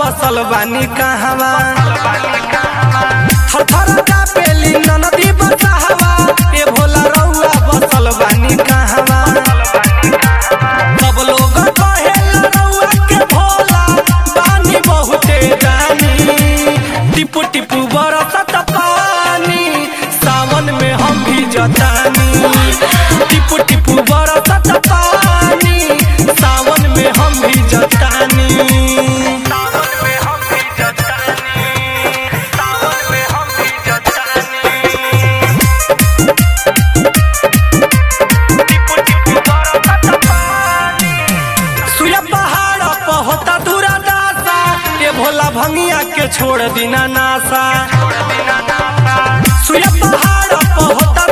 बसल बानी कहवा थर कापेली ननदी बचावा ए भोला रउआ बसल बानी कहवा सब लोग कहेला रउआ के भोला बानी बहुते दानी टिपू टिपू बरसत पानी सावन में हम भी जतानी टिपू टिपू बरसत पानी सावन में हम भी जतानी होता दूरा दासा ये भोला भंगिया के छोड़ दिना नासा सुया पहाड़ पर होता